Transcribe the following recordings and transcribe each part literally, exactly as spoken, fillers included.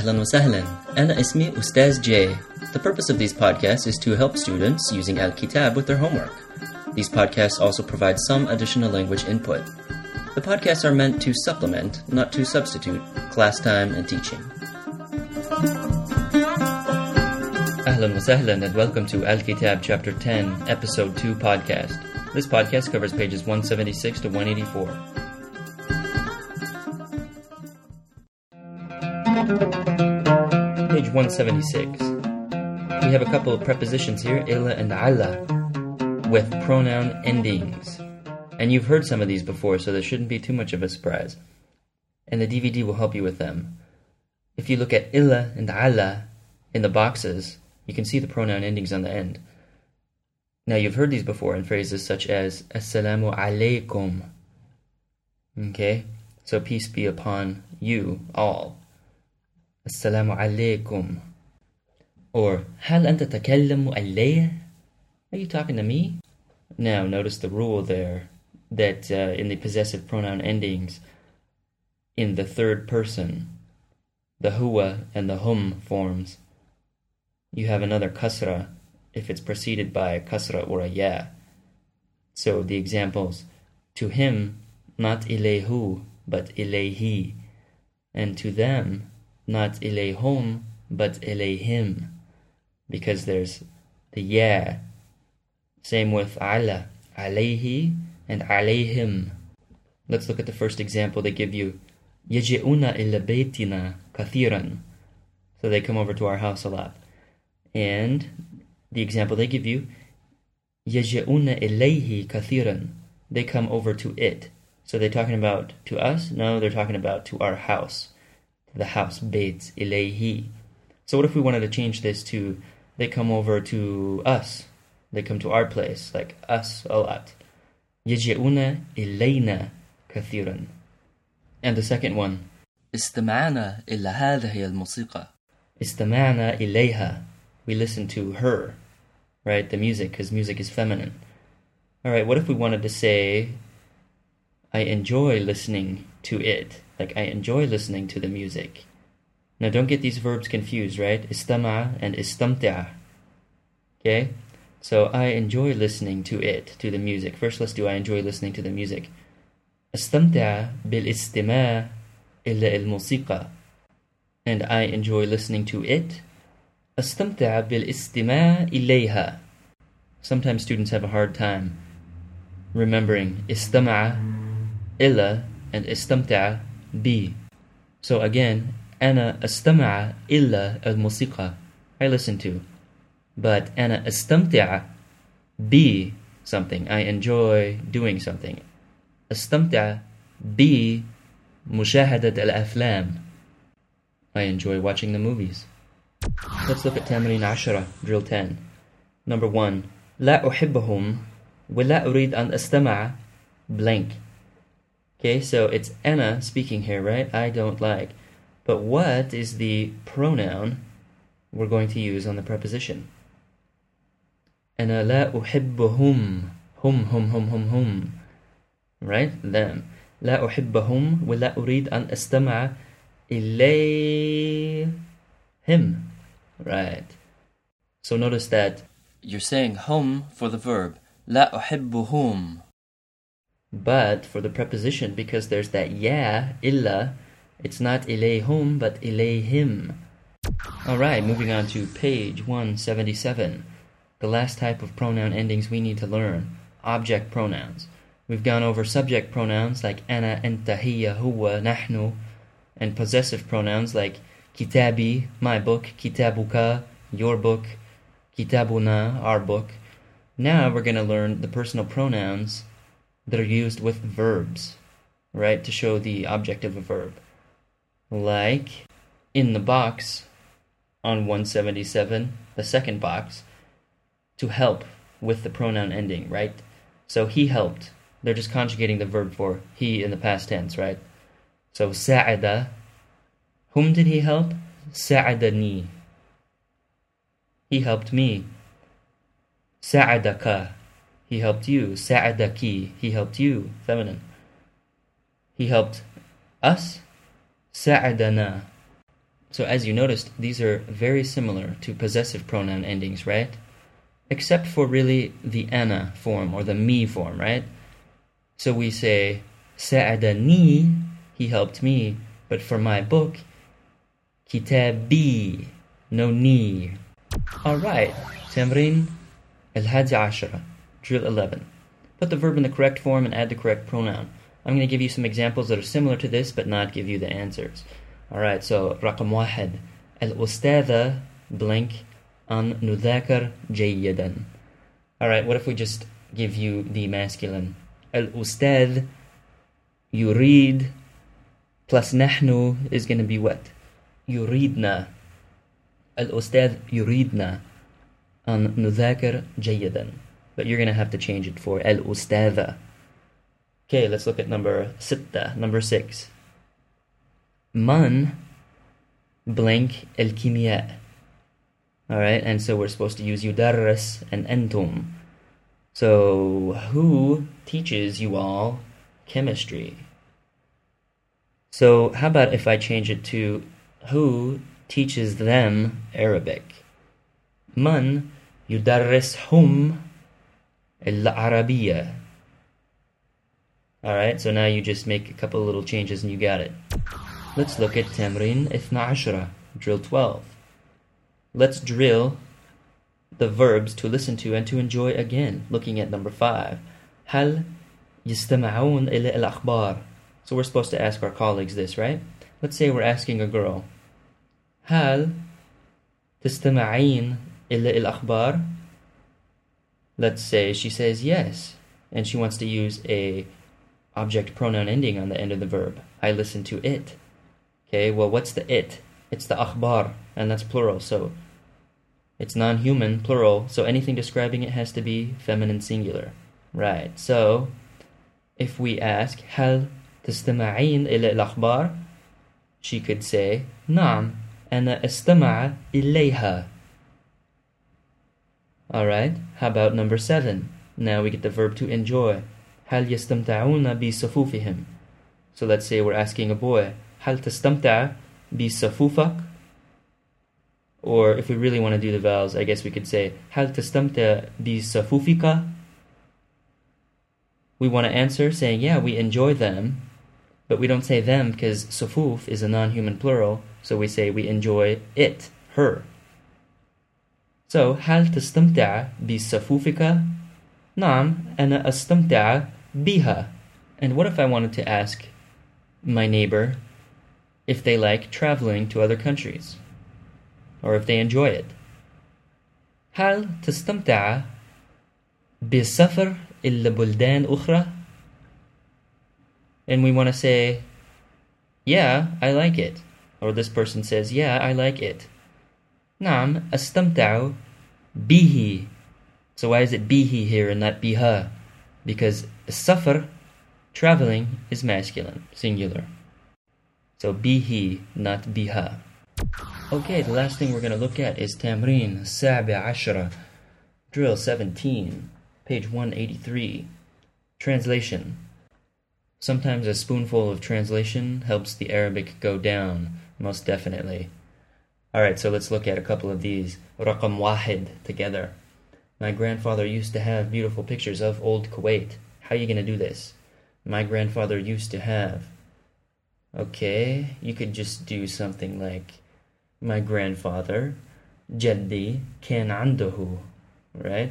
أهلا وسهلا. أنا اسمي أستاذ J. The purpose of these podcasts is to help students using Al-Kitab with their homework. These podcasts also provide some additional language input. The podcasts are meant to supplement, not to substitute, class time and teaching. Ahlan wa sahlan and welcome to Al-Kitab Chapter ten, Episode two podcast. This podcast covers pages one seventy-six to one eighty-four. Page one seventy-six. We have a couple of prepositions here, illa and ala, with pronoun endings. And you've heard some of these before, so there shouldn't be too much of a surprise. And the D V D will help you with them. If you look at illa and ala in the boxes, you can see the pronoun endings on the end. Now you've heard these before in phrases such as Assalamu alaikum. Okay? So peace be upon you all. Assalamu alaikum. Or Hal anta takallamu alayya? Are you talking to me? Now notice the rule there that uh, in the possessive pronoun endings in the third person, the huwa and the hum forms, you have another kasra if it's preceded by a kasra or a ya. So the examples, to him, not ilayhu, but ilayhi. And to them, not ilayhum, but ilayhim. Because there's the ya. Same with ala, alayhi and alayhim. Let's look at the first example they give you. Yaji'una illa baytina kathiran. So they come over to our house a lot. And the example they give you, Yaji'una ilayhi kathiran. They come over to it. So they're talking about to us? No, they're talking about to our house. The house, bayt, ilayhi. So what if we wanted to change this to, they come over to us. They come to our place, like us a lot. Yaji'una ilayna kathiran. And the second one, استمعنا إلى هذه الموسيقى. استمعنا إليها. We listen to her, right? The music, because music is feminine. All right, what if we wanted to say, I enjoy listening to it. Like, I enjoy listening to the music. Now, don't get these verbs confused, right? Istama and istamta'. Okay? So, I enjoy listening to it, to the music. First, let's do I enjoy listening to the music. Istamta' bil istima' illa al musiqa. And I enjoy listening to it. Astamta' bil istima' ilayha. Sometimes students have a hard time remembering istama'a illa and istamta' bi. So again, ana astama'a illa al musiqa. I listen to. But ana astamta' bi something. I enjoy doing something. Astamta' bi mushahadat al aflam. I enjoy watching the movies. Let's look at Tamarin Ashara, drill ten. Number one. لا أحبهم ولا أريد أن أستمع blank. Okay, so it's Anna speaking here, right? I don't like. But what is the pronoun we're going to use on the preposition? أنا لا أحبهم. هم هم هم هم هم. Right? Them. لا أحبهم ولا أريد أن أستمع إليهم. Right. So notice that you're saying hum for the verb. لا أحبهم. But for the preposition, because there's that ya, illa, it's not ilayhum, but ilayhim. Alright, moving on to page one seventy-seven. The last type of pronoun endings we need to learn. Object pronouns. We've gone over subject pronouns like ana, anta, hiya, huwa, nahnu, and possessive pronouns like kitabi, my book, kitabuka, your book, kitabuna, our book. Now we're going to learn the personal pronouns that are used with verbs, right, to show the object of a verb. Like in the box on one seventy-seven, the second box, to help with the pronoun ending, right? So he helped. They're just conjugating the verb for he in the past tense, right? So sa'ada. Whom did he help? Sa'adani. He helped me. Sa'adaka. He helped you. Sa'adaki. He helped you. Feminine. He helped us. Sa'adana. So as you noticed, these are very similar to possessive pronoun endings, right? Except for really the ana form or the me form, right? So we say ساعدني, he helped me, but for my book, كتابي, no ni. Alright, تمرين الحادي عشرة, drill eleven. Put the verb in the correct form and add the correct pronoun. I'm going to give you some examples that are similar to this, but not give you the answers. Alright, so رقم واحد, الأستاذة blank أن نذاكر جيدا. Alright, what if we just give you the masculine? الأستاذ يريد plus نحن is going to be what? يريدنا. الأستاذ يريدنا أن نذاكر جيدا. But you're going to have to change it for الأستاذة. Okay, let's look at number ستة, number six. من blank الكيمياء. Alright, and so we're supposed to use يدرس and أنتم. So, who teaches you all chemistry? So, how about if I change it to who teaches them Arabic? من يدرسهم العربية. Alright, so now you just make a couple little changes and you got it. Let's look at تمرين اثنا عشر, drill twelve. Let's drill the verbs to listen to and to enjoy again. Looking at number five. هل يستمعون إلى الأخبار? So we're supposed to ask our colleagues this, right? Let's say we're asking a girl. هل تستمعين إلى الأخبار? Let's say she says yes, and she wants to use a object pronoun ending on the end of the verb. I listen to it. Okay, well, what's the it? It's the akhbar, and that's plural, so it's non-human, plural, so anything describing it has to be feminine singular. Right, so if we ask, هل تستمعين إلى الأخبار? She could say, نعم, أنا أستمع إليها. Alright, how about number seven? Now we get the verb to enjoy. هل يستمتعون بصفوفهم? So let's say we're asking a boy, هل تستمتع بصفوفك? Or if we really want to do the vowels, I guess we could say, هل تستمتع بصفوفك? We want to answer saying, yeah, we enjoy them, but we don't say them because sufuf is a non-human plural, so we say we enjoy it, her. So, هل تستمتع بصفوفك? نعم, أنا أستمتع بها. And what if I wanted to ask my neighbor if they like traveling to other countries? Or if they enjoy it? هل تستمتع بالسفر إلى بلدان أخرى? And we want to say, yeah, I like it. Or this person says, yeah, I like it. نعم, أستمتع به. So why is it bihi here and not biha? Because safar, traveling, is masculine, singular. So bihi, not biha. Okay, the last thing we're going to look at is تمرين السابع عشرة, drill seventeen, page one eighty-three. Translation. Sometimes a spoonful of translation helps the Arabic go down, most definitely. Alright, so let's look at a couple of these. رقم واحد together. My grandfather used to have beautiful pictures of old Kuwait. How are you going to do this? My grandfather used to have. Okay, you could just do something like my grandfather, جدي كان عنده, right?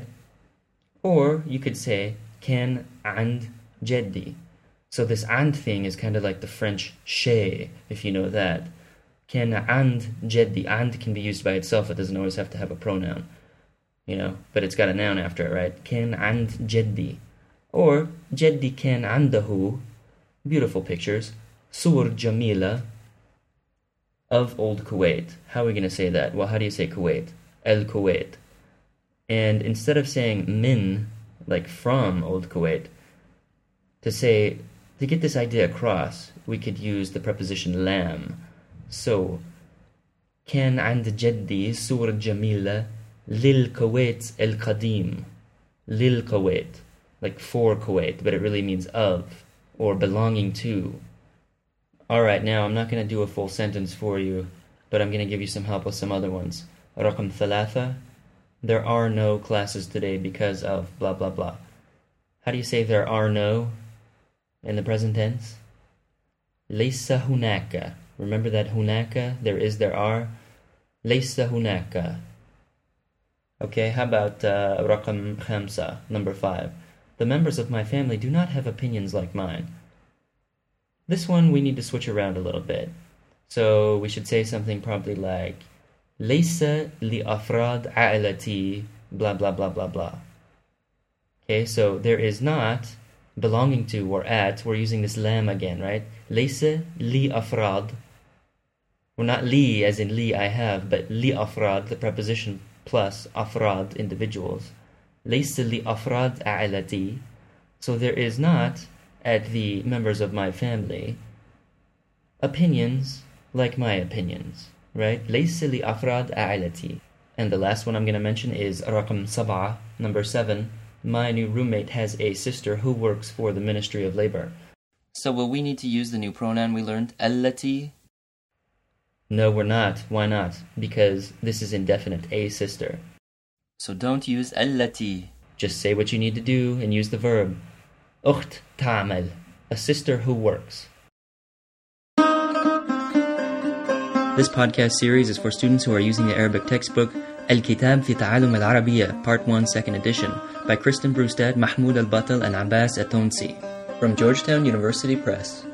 Or you could say كان عند جدي. So this عند thing is kind of like the French chez, if you know that. كان عند جدي. عند can be used by itself. It doesn't always have to have a pronoun, you know, but it's got a noun after it, right? كان عند جدي. Or جدي كان عنده. Beautiful pictures. صور جميلة of old Kuwait. How are we going to say that? Well, how do you say Kuwait? El Kuwait. And instead of saying min, like from old Kuwait, to say, to get this idea across, we could use the preposition lam. So, كان عند جدي صور جميلة للكويت القديم. للكويت. Like for Kuwait, but it really means of, or belonging to. Alright, now I'm not going to do a full sentence for you, but I'm going to give you some help with some other ones. رقم ثلاثة. There are no classes today because of blah blah blah. How do you say there are no in the present tense? ليس هناك. Remember that هناك, there is, there are. ليس هناك. Okay, how about uh, رقم خمسة, number five? The members of my family do not have opinions like mine. This one we need to switch around a little bit. So we should say something probably like ليس لأفراد عائلتي blah blah blah blah blah. Okay, so there is not belonging to or at. We're using this lam again, right? ليس لأفراد. We're not li as in li I have, but لأفراد, the preposition plus afrad, individuals. ليس لأفراد عائلتي. So there is not at the members of my family opinions like my opinions, right? ليس لأفراد عائلتي. And the last one I'm going to mention is رقم سبعة, number seven. My new roommate has a sister who works for the Ministry of Labor. So will we need to use the new pronoun we learned, التي? No, we're not. Why not? Because this is indefinite, a sister. So don't use التي. Just say what you need to do and use the verb. أخت تعمل, a sister who works. This podcast series is for students who are using the Arabic textbook الكتاب في تعالم العربية, Part one, Second Edition, by Kristen Brustad, Mahmoud Al-Batal, and Abbas At-Tonsi, from Georgetown University Press.